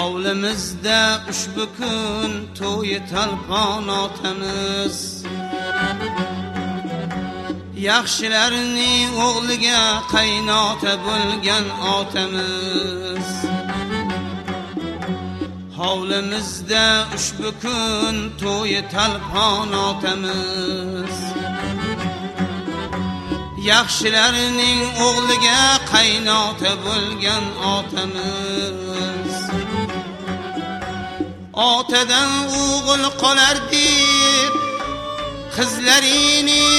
hovlimizda ushbu kun to'yi talqon otamiz. Yaxshilarning o'g'liga qaynota bo'lgan otamiz. Hovlimizda ushbu kun to'yi talqon otamiz. Yaxshilarning o'g'liga qaynota bo'lgan otamiz. Otadan o'g'il qolar deb qizlarini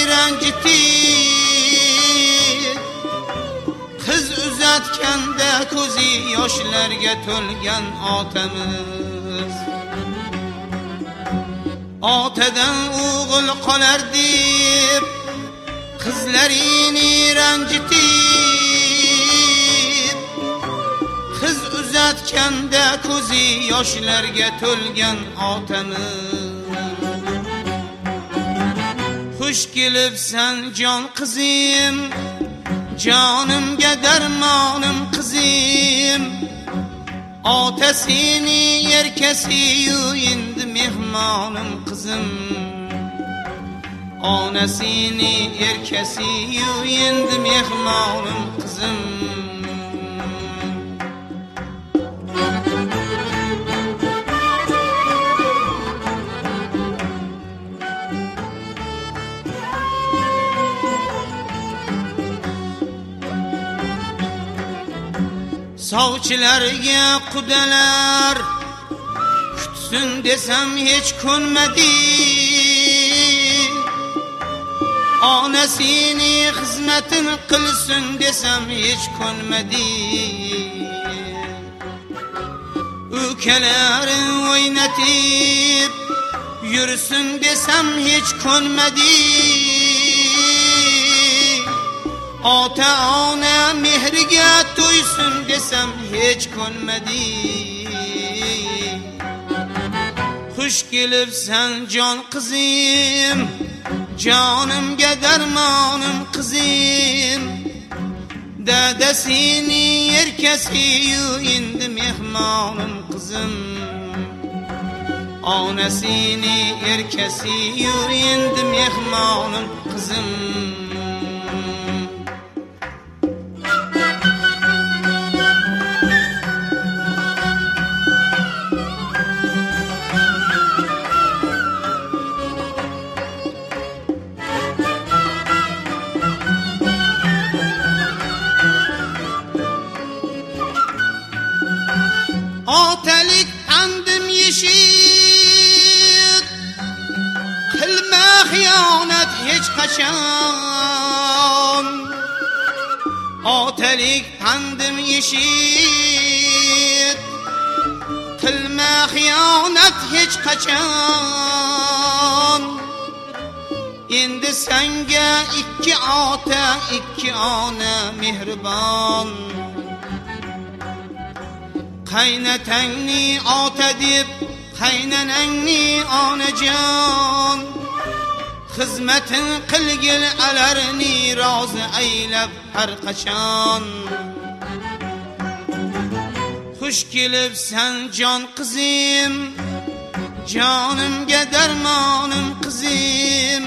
ranjitib, qiz uzatganda ko'zi yoshlarga to'lgan otamiz. Otadan o'g'il qolar deb qizlarini ranjitib, qiz uzatganda ko'zi yoshlarga to'lgan otamiz. Xush kelibsan jon qizim, jonimga darmonim qizim. Otasini erkasiyu endi mehmonim qizim. Onasini erkasiyu endi mehmonim qizim. Sovchilarga qudalar kutsin desam hech ko'nmadi. Onasini xizmatini qilsin desam hech ko'nmadi. Ukalarin o'ynatib yursin desam hech ko'nmadi. Ota ona mehriga to'ysin desam hech ko'nmadi. Xush kelibsan jon qizim, jonimga darmonim qizim. Dadasini erkasiyu endi mehmonim qizim. Onasini erkasiyu endi mehmonim qizim. Otalik andim yeshit, qilma xiyonat hech qachon. Otalik andim yeshit, qilma xiyonat hech qachon. Endi senga ikki ota, ikki ona mehribon. Qaynatangni ota deb, qaynanangni onajon. Xizmatin qilgil alarni rozi aylab har qachon. Xush kelibsan jon qizim, jonimga darmonim qizim.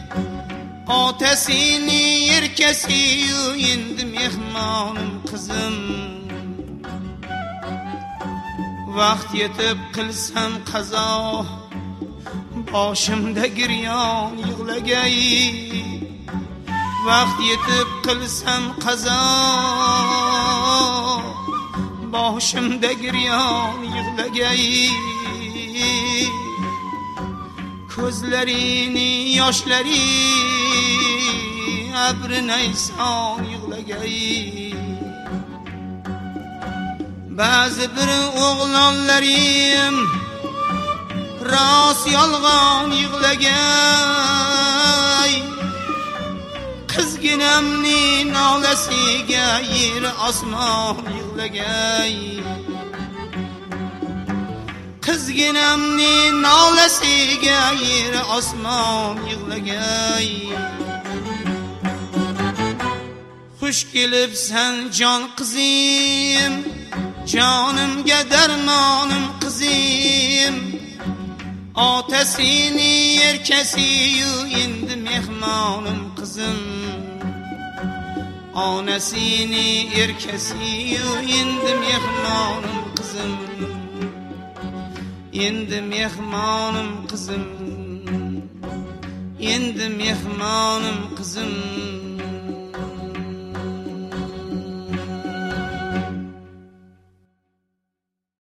Otasini erkasiyu endi mehmonim qizim. Vaqt yetib qilsam qazo, boshimda giryon yig'lagay. Vaqt yetib qilsam qazo, boshimda giryon yig'lagay. Ko'zlarini yoshlari abri nayson yig'lagay. Ba'zi bir o'g'lonlarim rost yolg'on yig'lagay. Qizginamning nolasiga yer osmon yig'lagay. Qizginamning nolasiga yer osmon yig'lagay. Xush kelibsan jon qizim, Canımga dermanım kızım, Atasini erkesiyu indi mehmanım kızım. Anasini erkesiyu indi mehmanım kızım. Indi mehmanım kızım. Indi mehmanım kızım.